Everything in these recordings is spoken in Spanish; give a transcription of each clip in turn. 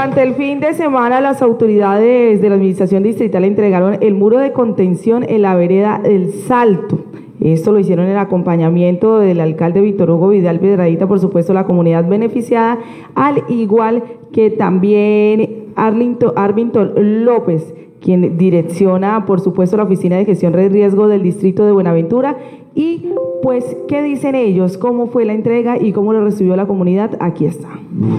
Durante el fin de semana, las autoridades de la Administración Distrital entregaron el muro de contención en la vereda El Salto. Esto lo hicieron en acompañamiento del alcalde Víctor Hugo Vidal Piedradita, por supuesto la comunidad beneficiada, al igual que también Arlington López, quien direcciona, por supuesto, la Oficina de Gestión de Riesgo del Distrito de Buenaventura. Y pues, ¿qué dicen ellos? ¿Cómo fue la entrega y cómo lo recibió la comunidad? Aquí está.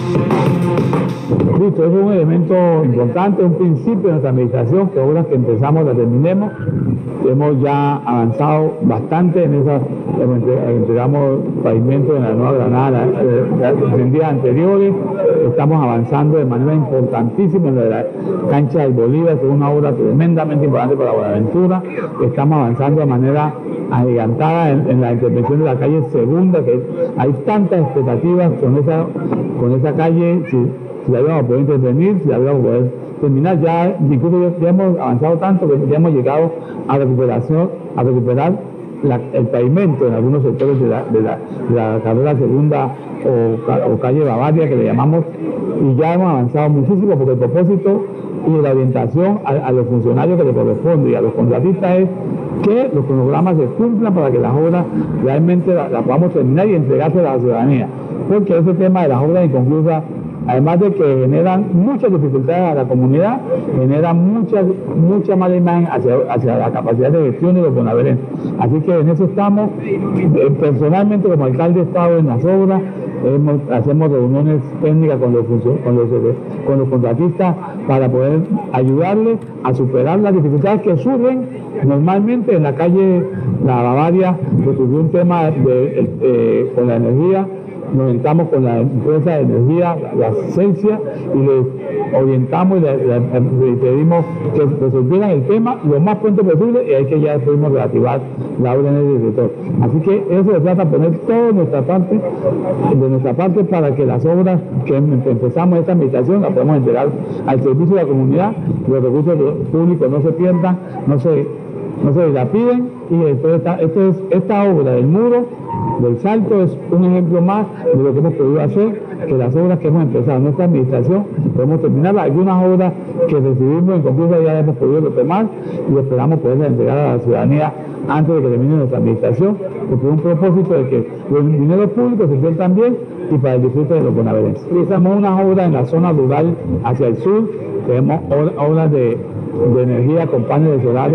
Listo, eso es un elemento importante, un principio de nuestra administración, que obras que empezamos las terminemos. Hemos ya avanzado bastante en esas, entregamos pavimento en la Nueva Granada en días anteriores. Estamos avanzando de manera importantísima en la cancha del Bolívar, que es una obra tremendamente importante para Buenaventura. Estamos avanzando de manera agigantada en la intervención de la calle Segunda, que hay tantas expectativas con esa calle, si la íbamos a poder intervenir, si la íbamos a poder terminar. Ya incluso ya hemos avanzado tanto que ya hemos llegado a recuperar el pavimento en algunos sectores de la carrera Segunda o calle Bavaria, que le llamamos, y ya hemos avanzado muchísimo, porque el propósito y la orientación a los funcionarios que le corresponde y a los contratistas es que los cronogramas se cumplan para que las obras realmente las podamos terminar y entregarse a la ciudadanía, porque ese tema de las obras inconclusas, además de que generan muchas dificultades a la comunidad, generan mucha mala imagen hacia la capacidad de gestión de los bonaerenses. Así que en eso estamos. Personalmente, como alcalde, he estado en las obras, hacemos reuniones técnicas con los contratistas para poder ayudarles a superar las dificultades que surgen normalmente en la calle La Bavaria. Que surgió un tema con la energía. Nos sentamos con la empresa de energía, la Celsia, y les orientamos y les pedimos que resolvieran el tema lo más pronto posible, y ahí que ya pudimos reactivar la obra en el sector. Así que eso se trata de poner todo de nuestra parte para que las obras que empezamos esta administración las podamos entregar al servicio de la comunidad, los recursos públicos no se pierdan, no se dilapiden, y esta obra del muro del Salto es un ejemplo más de lo que hemos podido hacer, que las obras que hemos empezado en nuestra administración podemos terminar. Algunas obras que recibimos en concurso ya hemos podido retomar y esperamos poderlas entregar a la ciudadanía antes de que termine nuestra administración, porque es un propósito de que los dineros públicos se inviertan bien y para el disfrute de los bonaerenses. Realizamos unas obras en la zona rural hacia el sur, tenemos obras de energía con paneles solares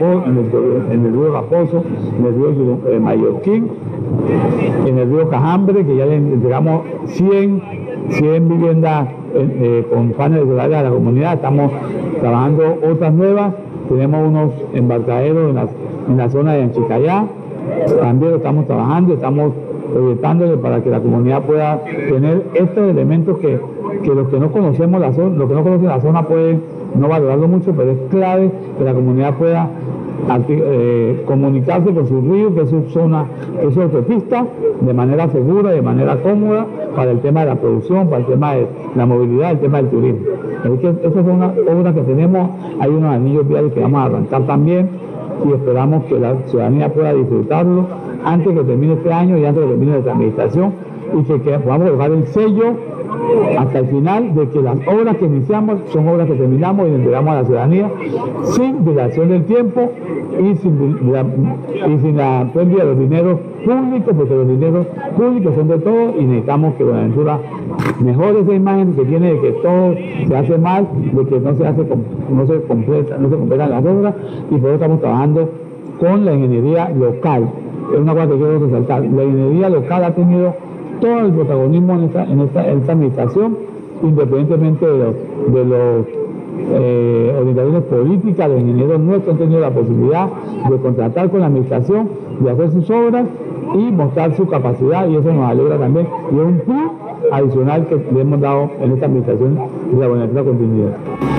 en el río Raposo, en el río Mallorquín, en el río Cajambre, que ya le entregamos 100 viviendas con paneles solares a la comunidad. Estamos trabajando otras nuevas, tenemos unos embarcaderos en la zona de Anchicayá, también lo estamos trabajando, estamos proyectándole para que la comunidad pueda tener estos elementos que los que no conocemos los que no conocen la zona pueden no valorarlo mucho, pero es clave que la comunidad pueda comunicarse con su río, que es su zona, que es su autopista, de manera segura, de manera cómoda, para el tema de la producción, para el tema de la movilidad, el tema del turismo. Así que esas son unas obras que tenemos. Hay unos anillos viales que vamos a arrancar también, y esperamos que la ciudadanía pueda disfrutarlo antes que termine este año y antes que termine nuestra administración, y que podamos dejar el sello hasta el final de que las obras que iniciamos son obras que terminamos y entregamos a la ciudadanía sin dilación del tiempo y sin la pérdida de los dineros públicos, porque los dineros públicos son de todos y necesitamos que Buenaventura mejore esa imagen que tiene de que todo se hace mal, de que no se completan las obras, y por eso estamos trabajando con la ingeniería local. Es una cosa que quiero resaltar. La ingeniería local ha tenido todo el protagonismo en esta administración, independientemente de los orientaciones políticas. Los ingenieros nuestros han tenido la posibilidad de contratar con la administración, de hacer sus obras y mostrar su capacidad, y eso nos alegra también, y es un plus adicional que le hemos dado en esta administración de la Buenaventura Continuidad.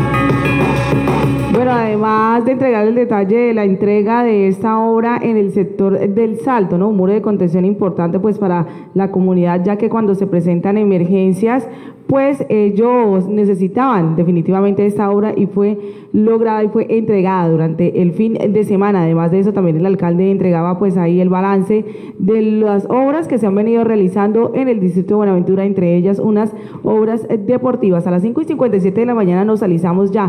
Bueno, además de entregar el detalle de la entrega de esta obra en el sector del Salto, ¿no? Un muro de contención importante pues para la comunidad, ya que cuando se presentan emergencias, pues ellos necesitaban definitivamente esta obra y fue lograda y fue entregada durante el fin de semana. Además de eso, también el alcalde entregaba pues ahí el balance de las obras que se han venido realizando en el distrito de Buenaventura, entre ellas unas obras deportivas. A las 5:57 de la mañana nos alisamos ya